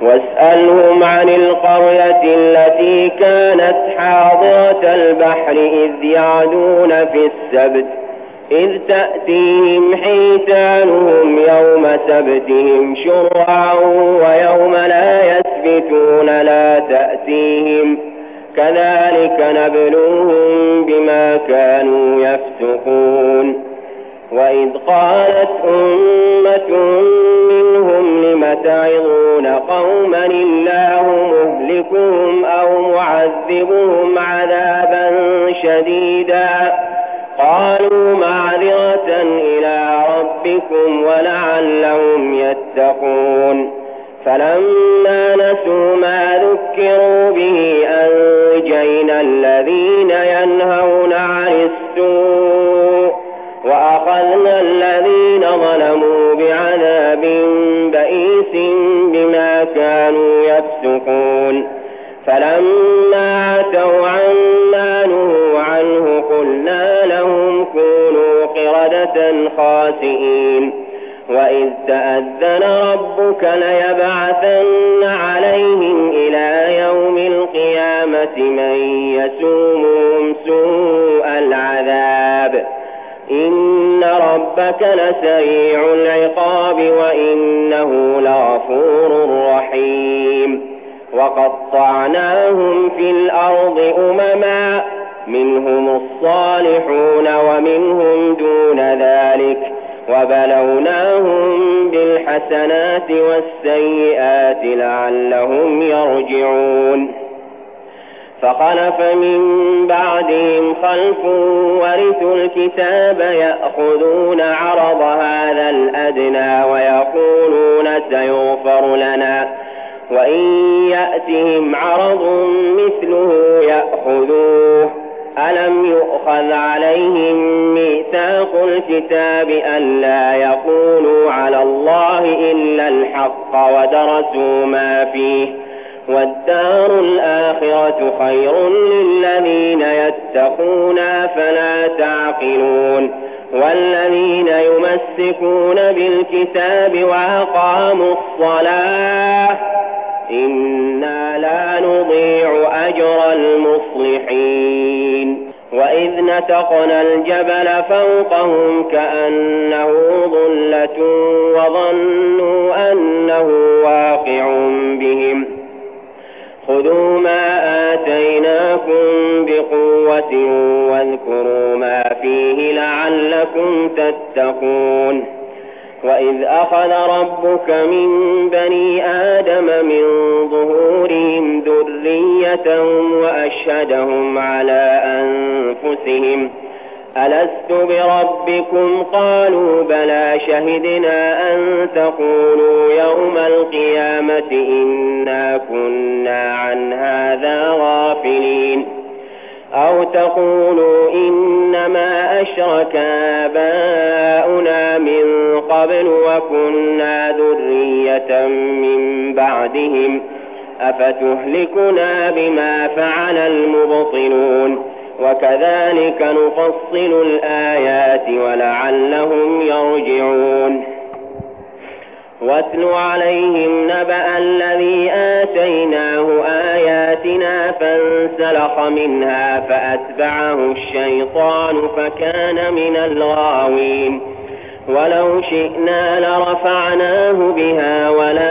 واسألهم عن القرية التي كانت حاضرة البحر إذ يعدون في السبت إذ تأتيهم حيتانهم يوم سبتهم شرعا ويوم لا يسبتون لا تأتيهم كذلك نبلوهم بما كانوا يفسقون. وإذ قالت أمة منهم لم تعظون قوما الله مهلكهم أو معذبهم عذابا شديدا قالوا معذرة إلى ربكم ولعلهم يتقون. فلما نسوا ما ذكروا به أنجينا الذين ينهون عن السوء وأخذنا الذين ظلموا بعذاب بئيس بما كانوا يفسقون. فلما عتوا عما نهوا عنه قلنا لهم كونوا قردة خاسئين. وإذ تأذن ربك ليبعثن عليهم إلى يوم القيامة من يسومهم سوء العذاب إن ربك لسريع العقاب وإنه لغفور رحيم. وقطعناهم في الأرض أمما منهم الصالحون ومنهم دون ذلك وبلوناهم بالحسنات والسيئات لعلهم يرجعون. فخلف من بعدهم خلف ورثوا الكتاب يأخذون عرض هذا الأدنى ويقولون سيغفر لنا وإن يأتهم عرض مثله يأخذوه. ألم يؤخذ عليهم ميثاق الكتاب ألا يقولوا على الله إلا الحق ودرسوا ما فيه والدار الآخرة خير للذين يتقون فلا تعقلون. والذين يمسكون بالكتاب وأقاموا الصلاة إنا لا نضيع أجر المصلحين. وإذ نتقنا الجبل فوقهم كأنه ظلة وظنوا أنه واقع بهم خذوا ما آتيناكم بقوة واذكروا ما فيه لعلكم تتقون. وإذ أخذ ربك من بني آدم من ظهورهم ذريتهم وأشهدهم على أنفسهم ألست بربكم قالوا بلى شهدنا أن تقولوا يوم القيامة إنا كنا عن هذا غافلين أو تقولوا إنما أشرك آباؤنا من قبل وكنا ذرية من بعدهم أفتهلكنا بما فعل المبطلون وكذلك نفصل الآيات ولعلهم يرجعون. واتل عليهم نبأ الذي آتيناه آياتنا فانسلخ منها فأتبعه الشيطان فكان من الغاوين. ولو شئنا لرفعناه بها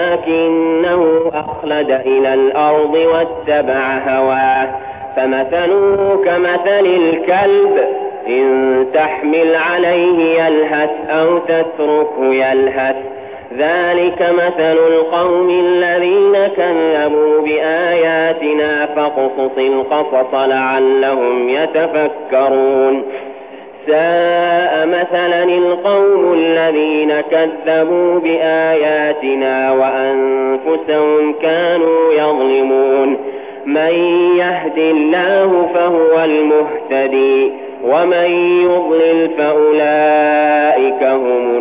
ولكنه أخلد إلى الأرض واتبع هواه فمثله كمثل الكلب إن تحمل عليه يلهث أو تتركه يلهث ذلك مثل القوم الذين كذبوا بآياتنا فاقصص القصص لعلهم يتفكرون. ساء مثلا القوم الذين كذبوا بآياتنا وأنفسهم كانوا يظلمون. من يهد الله فهو المهتدي ومن يضلل فأولئك هم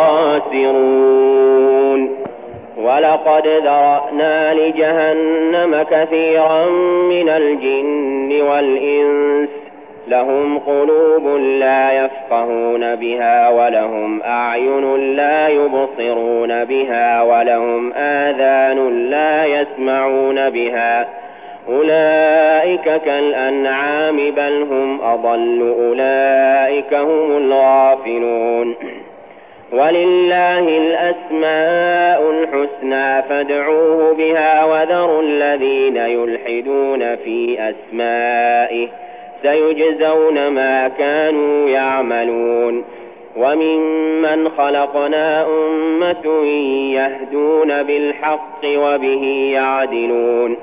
الخاسرون. ولقد ذرأنا لجهنم كثيرا من الجن والإنس لهم قلوب لا يفقهون بها ولهم أعين لا يبصرون بها ولهم آذان لا يسمعون بها أولئك كالأنعام بل هم أضل أولئك هم الغافلون ولله الأسماء الحسنى فادعوه بها وذروا الذين يلحدون في أسمائه سيجزون ما كانوا يعملون وممن خلقنا أمة يهدون بالحق وبه يعدلون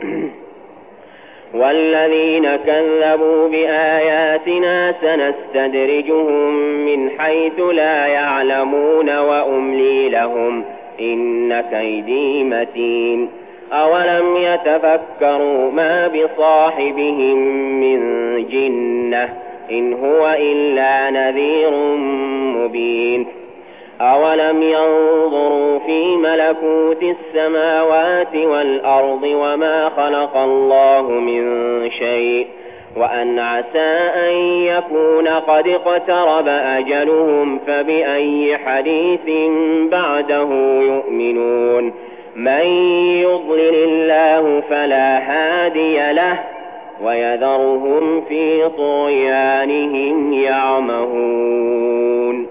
والذين كذبوا بآياتنا سنستدرجهم من حيث لا يعلمون وأملي لهم إن كيدي متين أولم يتفكروا ما بصاحبهم من جنة إن هو إلا نذير مبين أولم ينظروا في ملكوت السماوات والأرض وما خلق الله من شيء وأن عسى أن يكون قد اقترب أجلهم فبأي حديث بعده يؤمنون من يضلل الله فلا هادي له ويذرهم في طغيانهم يعمهون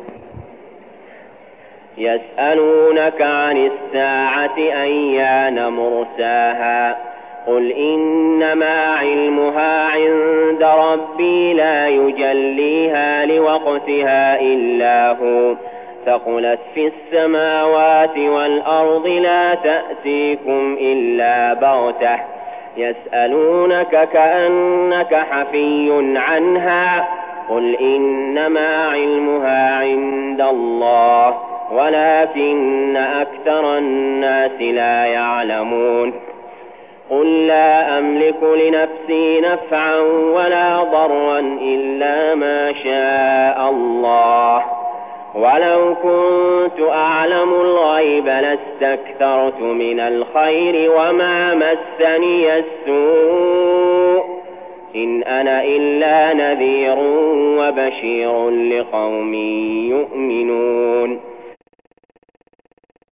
يسألونك عن الساعة أيان مرساها قل إنما علمها عند ربي لا يجليها لوقتها إلا هو ثقلت في السماوات والأرض لا تأتيكم إلا بغتة يسألونك كأنك حفي عنها قل إنما علمها عند الله ولكن أكثر الناس لا يعلمون قل لا أملك لنفسي نفعا ولا ضرا إلا ما شاء الله ولو كنت أعلم الغيب لاستكثرت من الخير وما مسني السوء إن أنا إلا نذير وبشير لقوم يؤمنون